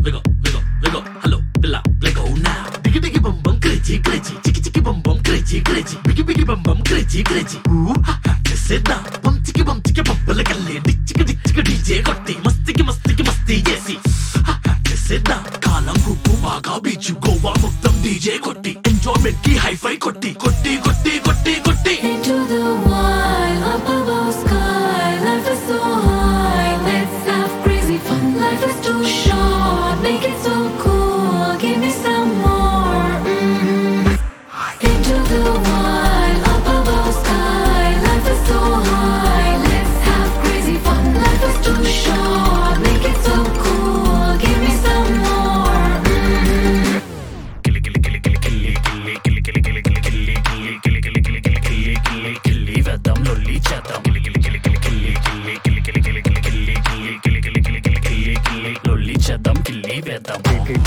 Lego, hello, Billa, Lego now. Diggy diggy bum bum, crazy, crazy, chicky chicky bum bum, crazy, crazy, biggy biggy bum bum, crazy, crazy. Ooh, ha ha, say now, bum chicky bum ballagalle, dichika DJ kotti, masti yesi. Ha ha, say now, kalam kuku baga beach, Goa muktam DJ kotti, enjoyment ki hi-fi kotti. Into the wild, up above sky, life is so high, let's have crazy fun. Life is too short, make it so cool, give me some more. Into the wild, up above sky, life is so high, let's have crazy fun. Life is too short, make it so cool, give me some more. Killi vedam lolli cheddam, lolli cheddam, killi vedam.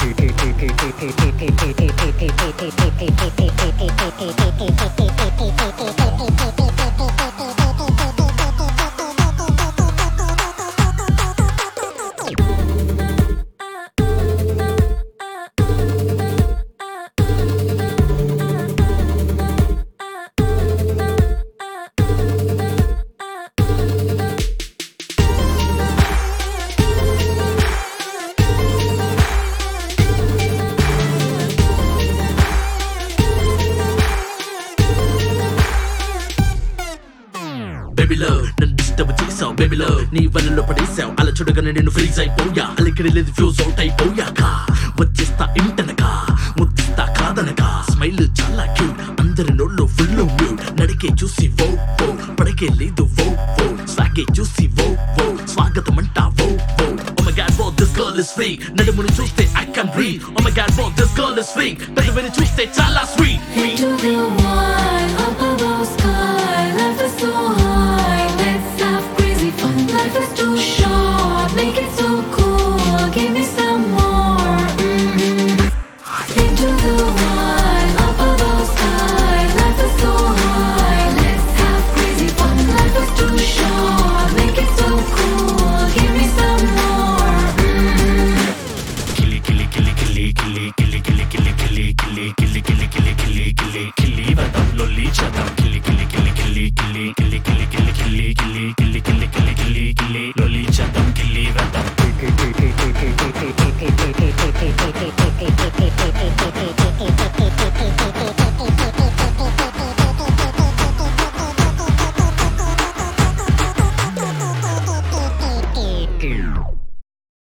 Baby love, నన్ను disturb చేసావు baby love, నీ వలలో పడేసావు అలా చూడగానే నేను freeze అయిపోయా, అలికిడి లేదు ఫ్యూజ్ అవుట్ అయిపోయాక వచ్చేస్తా ఇంటనగా ముద్దిస్తా కాదనగా, స్మైల్ చాలా క్యూట్, అందరి నోళ్ళు ఫుల్ మ్యూట్, నడికే చూసి వో వో పడకే లేదు వో వో, సాగే చూసి వో వో స్వాగతం అంటా వో వో. Oh my god, wow, this girl is free, నడుముని చూస్తే I can breathe. Oh my god, wow, this girl is free, పెదవిని చూస్తే చాలా sweet. Into the wild, up above sky.